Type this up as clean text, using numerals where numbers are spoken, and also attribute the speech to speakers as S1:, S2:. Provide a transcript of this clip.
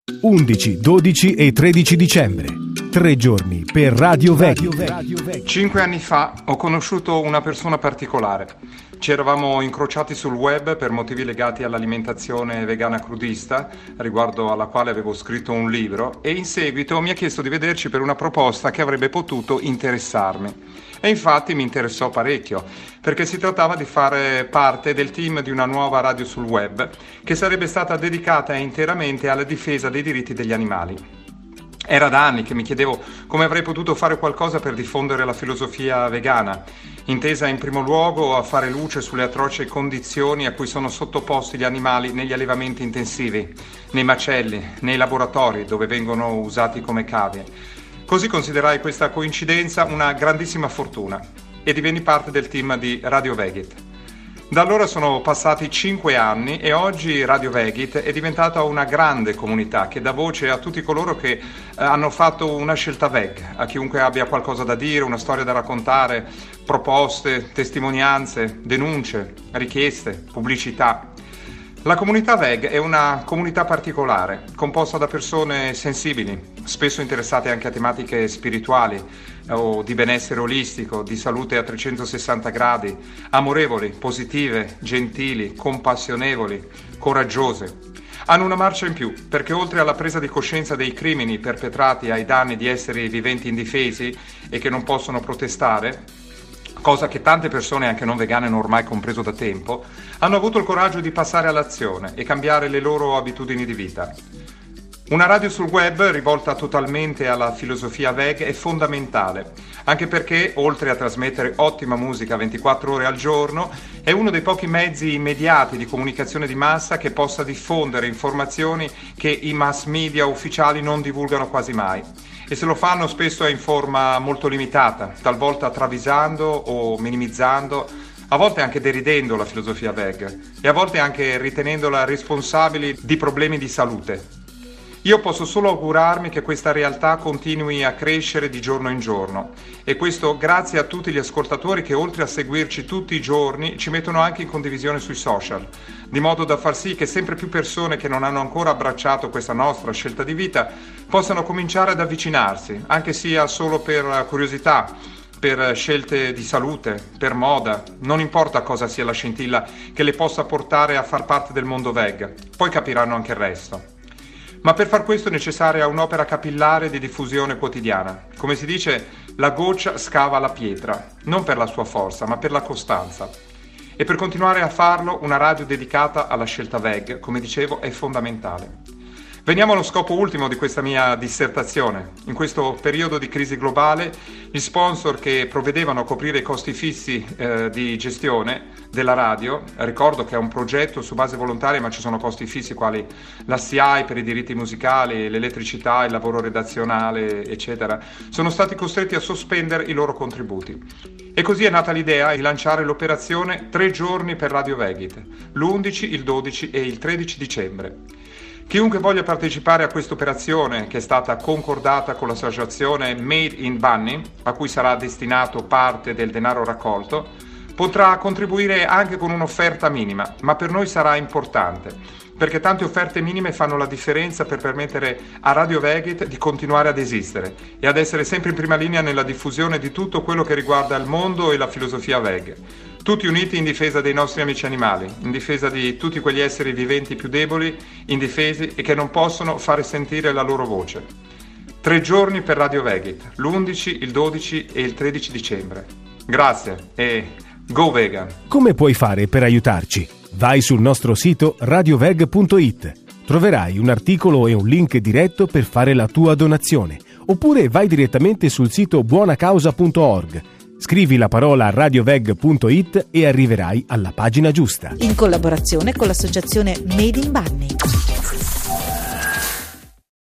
S1: 11, 12 e 13 dicembre. 3 giorni per Radio Veggie.
S2: 5 anni fa ho conosciuto una persona particolare. Ci eravamo incrociati sul web per motivi legati all'alimentazione vegana crudista, riguardo alla quale avevo scritto un libro, e in seguito mi ha chiesto di vederci per una proposta che avrebbe potuto interessarmi. E infatti mi interessò parecchio, perché si trattava di fare parte del team di una nuova radio sul web che sarebbe stata dedicata interamente alla difesa dei diritti degli animali. Era da anni che mi chiedevo come avrei potuto fare qualcosa per diffondere la filosofia vegana, intesa in primo luogo a fare luce sulle atroci condizioni a cui sono sottoposti gli animali negli allevamenti intensivi, nei macelli, nei laboratori dove vengono usati come cavie. Così considerai questa coincidenza una grandissima fortuna e divenni parte del team di Radio Veggie. Da allora sono passati 5 anni e oggi Radio Veggie è diventata una grande comunità che dà voce a tutti coloro che hanno fatto una scelta veg, a chiunque abbia qualcosa da dire, una storia da raccontare, proposte, testimonianze, denunce, richieste, pubblicità. La comunità veg è una comunità particolare, composta da persone sensibili, spesso interessate anche a tematiche spirituali o di benessere olistico, di salute a 360 gradi, amorevoli, positive, gentili, compassionevoli, coraggiose. Hanno una marcia in più, perché oltre alla presa di coscienza dei crimini perpetrati ai danni di esseri viventi indifesi e che non possono protestare, cosa che tante persone anche non vegane hanno ormai compreso da tempo, hanno avuto il coraggio di passare all'azione e cambiare le loro abitudini di vita. Una radio sul web rivolta totalmente alla filosofia veg è fondamentale, anche perché, oltre a trasmettere ottima musica 24 ore al giorno, è uno dei pochi mezzi immediati di comunicazione di massa che possa diffondere informazioni che i mass media ufficiali non divulgano quasi mai. E se lo fanno spesso è in forma molto limitata, talvolta travisando o minimizzando, a volte anche deridendo la filosofia veg e a volte anche ritenendola responsabile di problemi di salute. Io posso solo augurarmi che questa realtà continui a crescere di giorno in giorno, e questo grazie a tutti gli ascoltatori che, oltre a seguirci tutti i giorni, ci mettono anche in condivisione sui social, di modo da far sì che sempre più persone che non hanno ancora abbracciato questa nostra scelta di vita possano cominciare ad avvicinarsi, anche sia solo per curiosità, per scelte di salute, per moda, non importa cosa sia la scintilla che le possa portare a far parte del mondo veg, poi capiranno anche il resto. Ma per far questo è necessaria un'opera capillare di diffusione quotidiana. Come si dice, la goccia scava la pietra, non per la sua forza, ma per la costanza. E per continuare a farlo, una radio dedicata alla scelta veg, come dicevo, è fondamentale. Veniamo allo scopo ultimo di questa mia dissertazione. In questo periodo di crisi globale, gli sponsor che provvedevano a coprire i costi fissi di gestione della radio, ricordo che è un progetto su base volontaria, ma ci sono costi fissi quali la SIAE per i diritti musicali, l'elettricità, il lavoro redazionale, eccetera, sono stati costretti a sospendere i loro contributi. E così è nata l'idea di lanciare l'operazione 3 giorni per Radio Veggie, l'11, il 12 e il 13 dicembre. Chiunque voglia partecipare a questa operazione, che è stata concordata con l'associazione Made in Bunny, a cui sarà destinato parte del denaro raccolto, potrà contribuire anche con un'offerta minima, ma per noi sarà importante, perché tante offerte minime fanno la differenza per permettere a Radio Veggie di continuare ad esistere e ad essere sempre in prima linea nella diffusione di tutto quello che riguarda il mondo e la filosofia veg. Tutti uniti in difesa dei nostri amici animali, in difesa di tutti quegli esseri viventi più deboli, indifesi e che non possono fare sentire la loro voce. 3 giorni per Radio Veggie, l'11, il 12 e il 13 dicembre. Grazie e go vegan!
S1: Come puoi fare per aiutarci? Vai sul nostro sito radioveg.it. Troverai un articolo e un link diretto per fare la tua donazione. Oppure vai direttamente sul sito buonacausa.org. Scrivi la parola radioveg.it e arriverai alla pagina giusta.
S3: In collaborazione con l'associazione Made in Bunny.